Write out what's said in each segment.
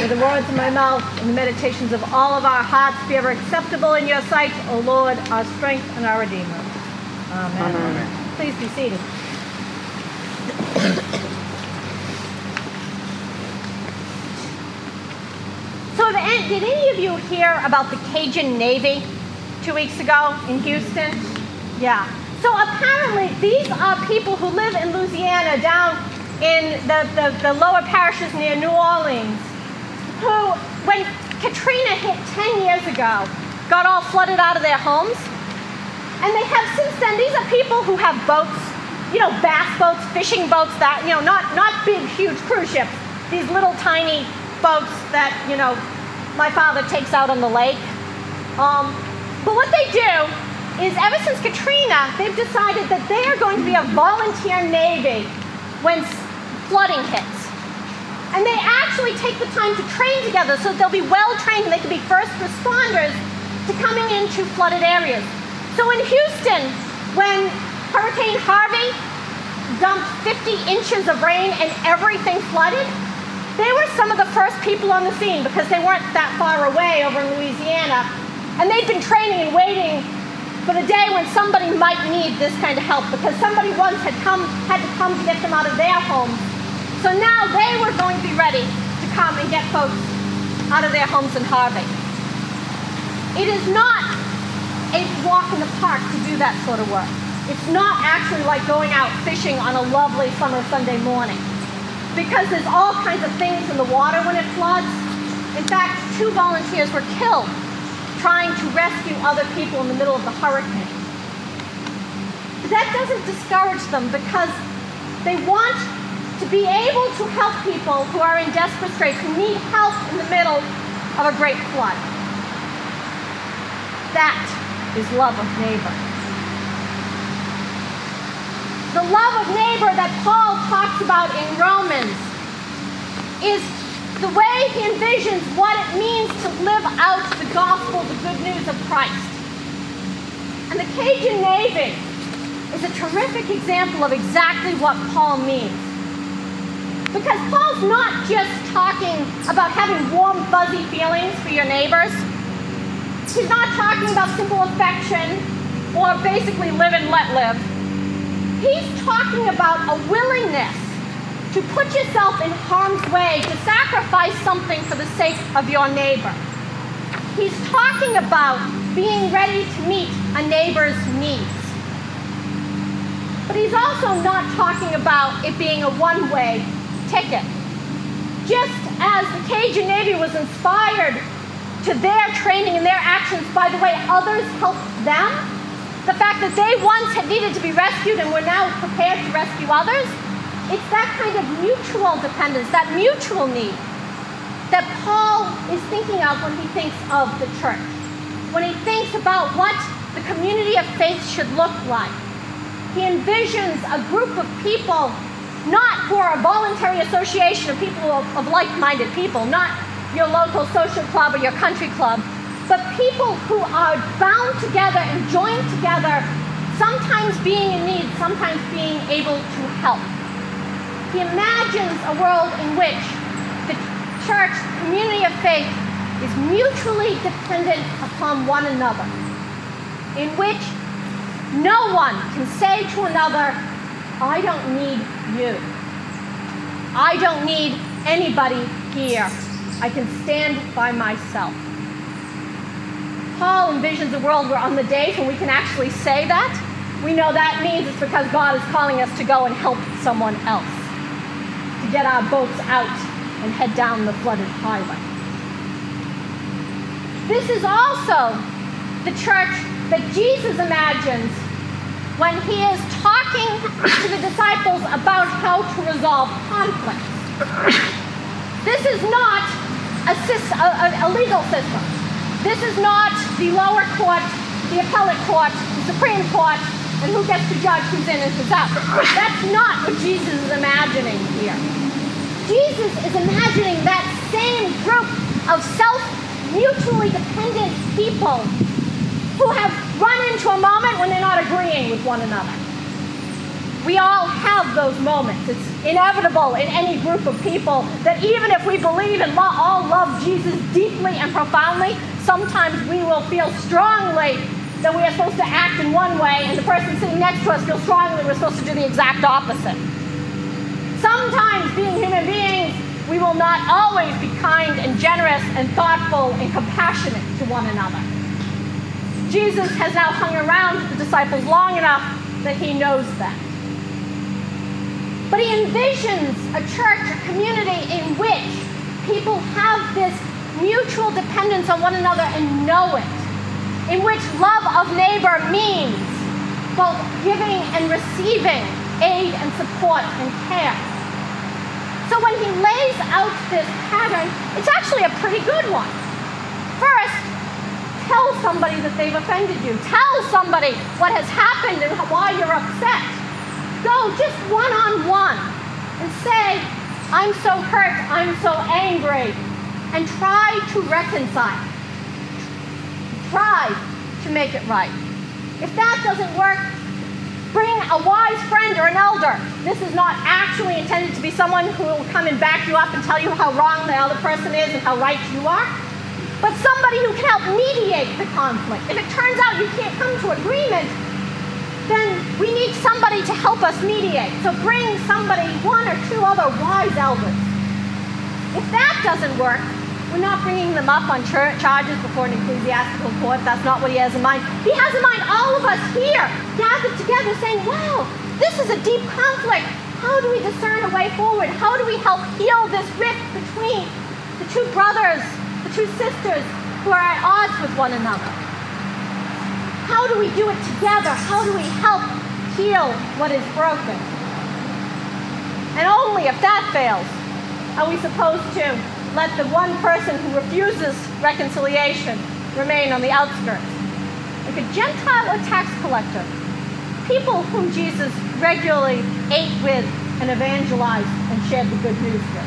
May the words of my mouth and the meditations of all of our hearts be ever acceptable in your sight, O Lord, our strength and our Redeemer. Amen. Amen. Please be seated. So did any of you hear about the Cajun Navy 2 weeks ago in Houston? Yeah. So apparently these are people who live in Louisiana down in the lower parishes near New Orleans who, when Katrina hit 10 years ago, got all flooded out of their homes. And they have since then, these are people who have boats, bass boats, fishing boats, that, not big, huge cruise ships, these little tiny boats that, my father takes out on the lake. But what they do is ever since Katrina, they've decided that they are going to be a volunteer Navy when flooding hits. And they actually take the time to train together so they'll be well-trained and they can be first responders to coming into flooded areas. So in Houston, when Hurricane Harvey dumped 50 inches of rain and everything flooded, they were some of the first people on the scene because they weren't that far away over in Louisiana. And they'd been training and waiting for the day when somebody might need this kind of help because somebody once had to come to get them out of their homes. So now they were going to be ready to come and get folks out of their homes in Harvey. It is not a walk in the park to do that sort of work. It's not actually like going out fishing on a lovely summer Sunday morning because there's all kinds of things in the water when it floods. In fact, 2 volunteers were killed trying to rescue other people in the middle of the hurricane. But that doesn't discourage them because they want to be able to help people who are in desperate straits, who need help in the middle of a great flood. That is love of neighbor. The love of neighbor that Paul talks about in Romans is the way he envisions what it means to live out the gospel, the good news of Christ. And the Cajun Navy is a terrific example of exactly what Paul means. Because Paul's not just talking about having warm, fuzzy feelings for your neighbors. He's not talking about simple affection or basically live and let live. He's talking about a willingness to put yourself in harm's way, to sacrifice something for the sake of your neighbor. He's talking about being ready to meet a neighbor's needs. But he's also not talking about it being a one-way ticket. Just as the Cajun Navy was inspired to their training and their actions by the way others helped them, the fact that they once had needed to be rescued and were now prepared to rescue others, it's that kind of mutual dependence, that mutual need that Paul is thinking of when he thinks of the church, when he thinks about what the community of faith should look like. He envisions a group of people, not who are a voluntary association of people of like-minded people, not your local social club or your country club, but people who are bound together and joined together, sometimes being in need, sometimes being able to help. He imagines a world in which the church, community of faith, is mutually dependent upon one another, in which no one can say to another, I don't need you. I don't need anybody here. I can stand by myself. Paul envisions a world where on the days when we can actually say that, we know that means it's because God is calling us to go and help someone else, to get our boats out and head down the flooded highway. This is also the church that Jesus imagines when he is talking to the disciples about how to resolve conflicts. This is not a legal system. This is not the lower court, the appellate court, the Supreme Court, and who gets to judge who's in and who's out. That's not what Jesus is imagining here. Jesus is imagining that same group of mutually dependent people who have run into a moment when they're not agreeing with one another. We all have those moments. It's inevitable in any group of people that even if we believe and all love Jesus deeply and profoundly, sometimes we will feel strongly that we are supposed to act in one way, and the person sitting next to us feels strongly we're supposed to do the exact opposite. Sometimes, being human beings, we will not always be kind and generous and thoughtful and compassionate to one another. Jesus has now hung around the disciples long enough that he knows that. But he envisions a church, a community in which people have this mutual dependence on one another and know it, in which love of neighbor means both giving and receiving aid and support and care. So when he lays out this pattern, it's actually a pretty good one. First, tell somebody that they've offended you. Tell somebody what has happened and why you're upset. Go just one-on-one and say, I'm so hurt, I'm so angry, and try to reconcile. Try to make it right. If that doesn't work, bring a wise friend or an elder. This is not actually intended to be someone who will come and back you up and tell you how wrong the other person is and how right you are, but somebody who can help mediate the conflict. If it turns out you can't come to agreement, then we need somebody to help us mediate. So bring somebody, one or two other wise elders. If that doesn't work, we're not bringing them up on charges before an ecclesiastical court. That's not what he has in mind. He has in mind all of us here gathered together saying, wow, this is a deep conflict. How do we discern a way forward? How do we help heal this rift between the two brothers, the two sisters who are at odds with one another? How do we do it together? How do we help heal what is broken? And only if that fails are we supposed to let the one person who refuses reconciliation remain on the outskirts, like a Gentile or tax collector, people whom Jesus regularly ate with and evangelized and shared the good news with.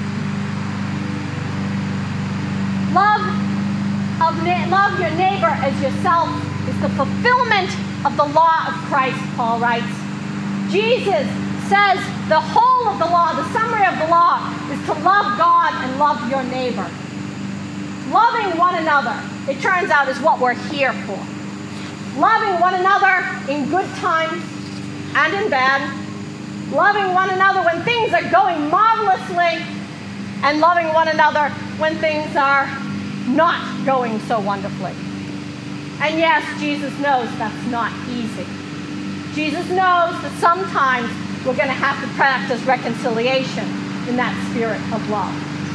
Love your neighbor as yourself is the fulfillment of the law of Christ, Paul writes. Jesus says the whole of the law, the summary of the law, is to love God and love your neighbor. Loving one another, it turns out, is what we're here for. Loving one another in good times and in bad. Loving one another when things are going marvelously, and loving one another when things are not going so wonderfully. And yes, Jesus knows that's not easy. Jesus knows that sometimes we're going to have to practice reconciliation in that spirit of love.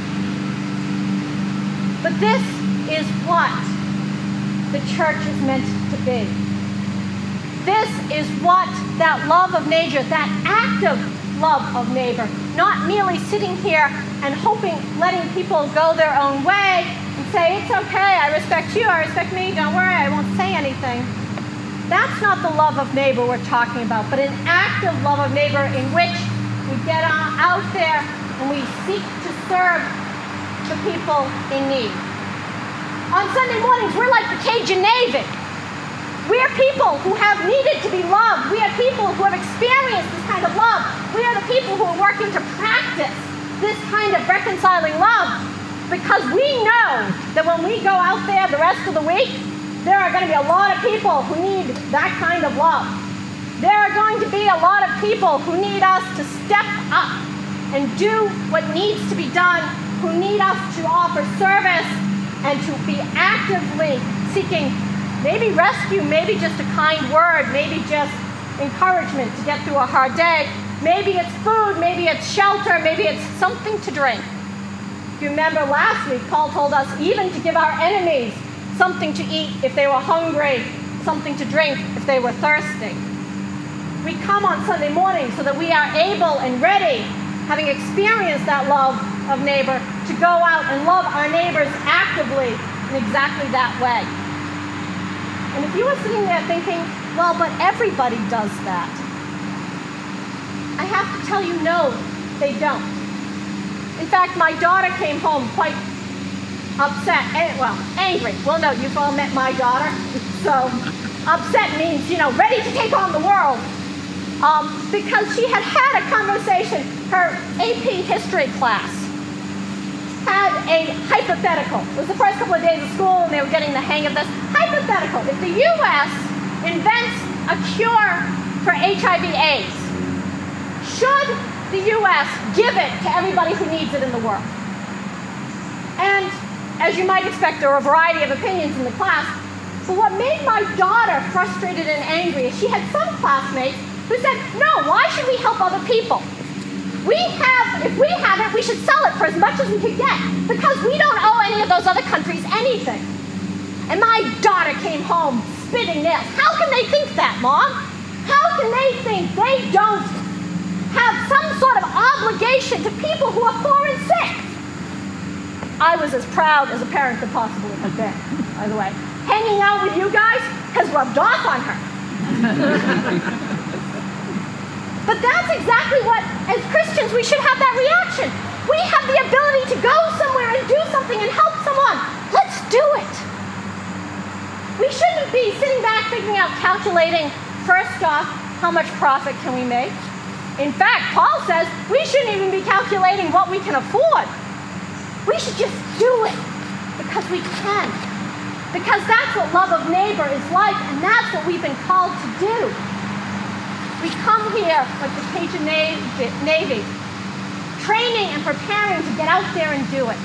But this is what the church is meant to be. This is what that love of neighbor, that active love of neighbor, not merely sitting here and hoping, letting people go their own way and say, it's okay, I respect you, I respect me, don't worry, I won't say anything. That's not the love of neighbor we're talking about, but an active love of neighbor in which we get out there and we seek to serve the people in need. On Sunday mornings, we're like the Cajun Navy. We are people who have needed to be loved. We are people who have experienced this kind of love. We are the people who are working to practice this kind of reconciling love, because we know that when we go out there the rest of the week, there are going to be a lot of people who need that kind of love. There are going to be a lot of people who need us to step up and do what needs to be done, who need us to offer service and to be actively seeking maybe rescue, maybe just a kind word, maybe just encouragement to get through a hard day. Maybe it's food, maybe it's shelter, maybe it's something to drink. If you remember last week, Paul told us even to give our enemies something to eat if they were hungry, something to drink if they were thirsty. We come on Sunday morning so that we are able and ready, having experienced that love of neighbor, to go out and love our neighbors actively in exactly that way. And if you were sitting there thinking, well, but everybody does that, I have to tell you, no, they don't. In fact, my daughter came home quite upset, angry. Well, no, you've all met my daughter. So upset means, ready to take on the world. because she had had a conversation. Her AP history class had a hypothetical. It was the first couple of days of school, and they were getting the hang of this. Hypothetical. If the U.S. invents a cure for HIV/AIDS, should the U.S. give it to everybody who needs it in the world? And as you might expect, there were a variety of opinions in the class. But what made my daughter frustrated and angry is she had some classmates who said, no, why should we help other people? If we have it, we should sell it for as much as we could get, because we don't owe any of those other countries anything. And my daughter came home spitting nails. How can they think that, Mom? How can they think they don't have some sort of obligation to people who are poor and sick? I was as proud as a parent could possibly have been, by the way. Hanging out with you guys has rubbed off on her. But that's exactly what, as Christians, we should have that reaction. We have the ability to go somewhere and do something and help someone. Let's do it. We shouldn't be sitting back thinking out, calculating, first off, how much profit can we make? In fact, Paul says we shouldn't even be calculating what we can afford. We should just do it because we can. Because that's what love of neighbor is like, and that's what we've been called to do. We come here like the Cajun Navy, training and preparing to get out there and do it.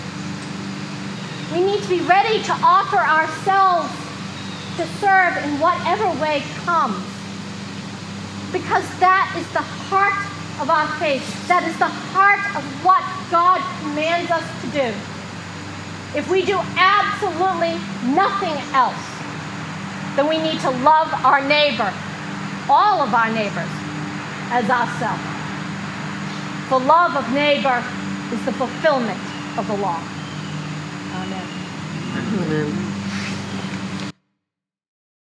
We need to be ready to offer ourselves to serve in whatever way comes. Because that is the heart of our faith. That is the heart of what God commands us to do. If we do absolutely nothing else, then we need to love our neighbor, all of our neighbors, as ourselves. The love of neighbor is the fulfillment of the law. Amen. Amen.